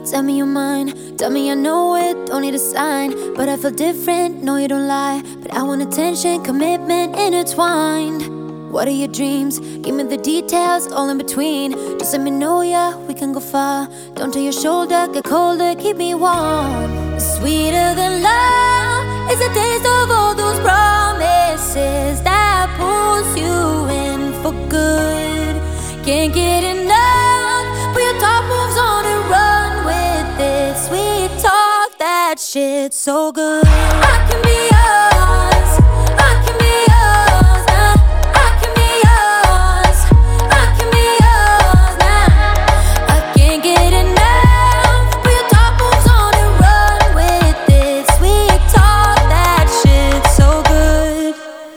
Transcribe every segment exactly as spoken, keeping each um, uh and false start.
Tell me you're mine, tell me I know it, don't need a sign. But I feel different, no you don't lie. But I want attention, commitment intertwined. What are your dreams? Give me the details, all in between. Just let me know, yeah, we can go far. Don't tell your shoulder, get colder, keep me warm. Sweeter than love is the taste of all those promises that pulls you in for good. Can't get enough, put your top moves on and run with it. Sweet talk, that shit's so good. I can be yours, I can be yours now. I can be yours, I can be yours now. I can't get enough, put your top moves on and run with it. Sweet talk, that shit's so good.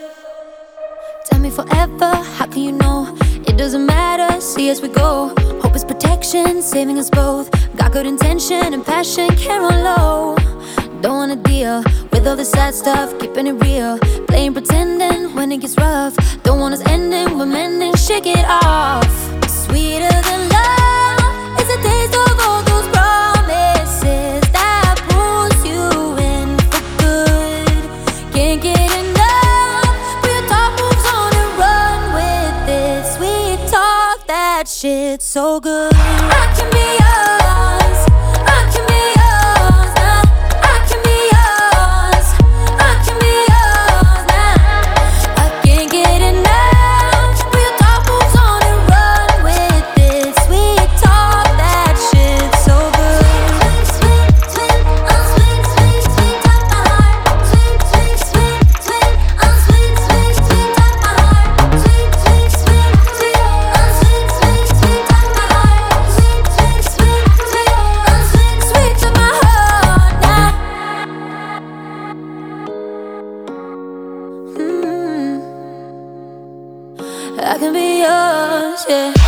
Tell me forever, how can you know? It doesn't matter, see as we go. Hope is protection, saving us both. Got good intention and passion, care on low. Don't wanna deal with all the sad stuff, keeping it real. Playing pretending when it gets rough. Don't want us ending, we're mending, shake it off. Sweeter than love is the taste of all those promises that pulls you in for good. Can't get enough, put your top moves on and run with it. Sweet talk, that shit's so good. I can be yours, I can be yours now. I can be yours, I can be yours now. I can't get enough, put your top moves on and run with it. Sweet talk, that shit's so good. Sweet, sweet, sweet, oh sweet, sweet, sweet, top my heart. Sweet, sweet, sweet, sweet, oh sweet, sweet, sweet, top my heart. Sweet, sweet, sweet, sweet, oh sweet, sweet, sweet, top my heart. Sweet, sweet, sweet, sweet, oh sweet, sweet, to my heart now. Mm. I can be yours, yeah.